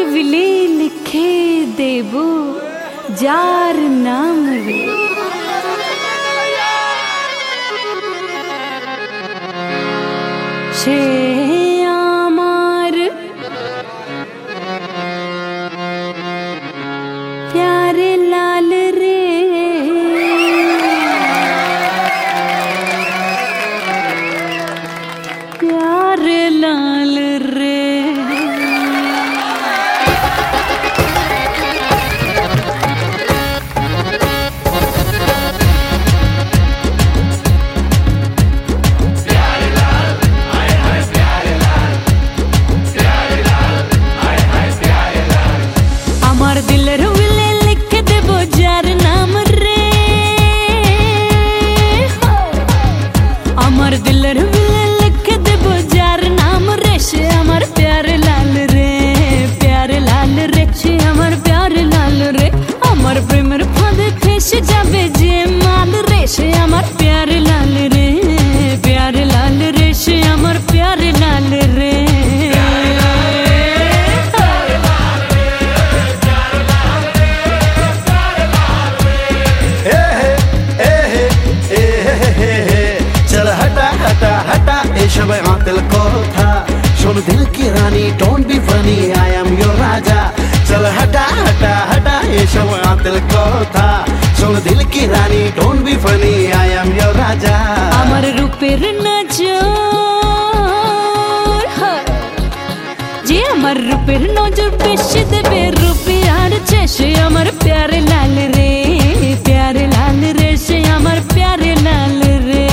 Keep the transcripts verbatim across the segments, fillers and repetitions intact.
विले लिखे देबो जार नाम रे সে আমার প্যারে লাল রে প্যারে লাল রে दिलर विले लिख देबो जार नाम रे अमर दिलर विले लिख देबो जार नाम रे से अमर प्यार लाल रे प्यार लाल रे से अमर प्यार लाल रे अमर प्रेमर फादे फेस जाबे जे माल रे से अमर प्यार लाल रे प्यार लाल रे से अमर प्यार लाल रे दिल को था सुन दिल की रानी don't be funny I am your raja चल हटा हटा हटा ये सब दिल को था सुन दिल की रानी don't be funny I am your raja अमर रूपेर नजर जे अमर रूपेर नजर पेश देबे रूपियार चेशे अमर प्यार लाल रे प्यार लाल रे से अमर प्यार लाल रे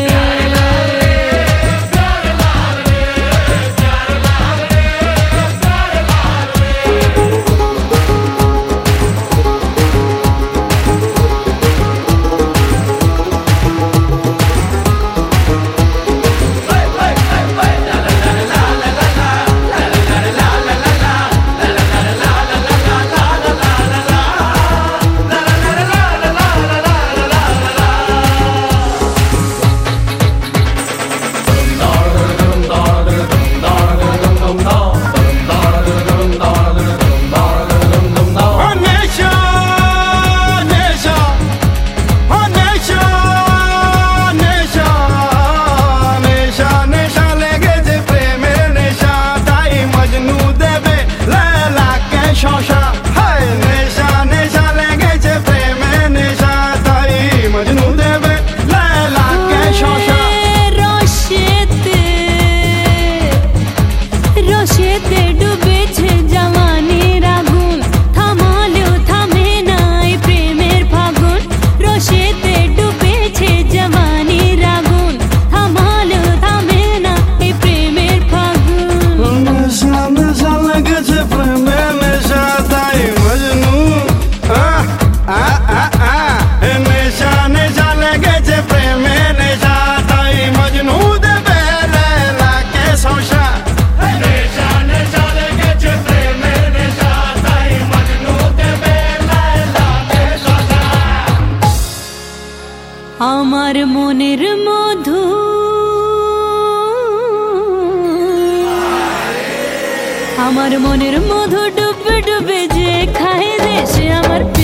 আমার মনের মধু আমার মনের মধু ডুবে ডুবে যে খায় রে সে আমার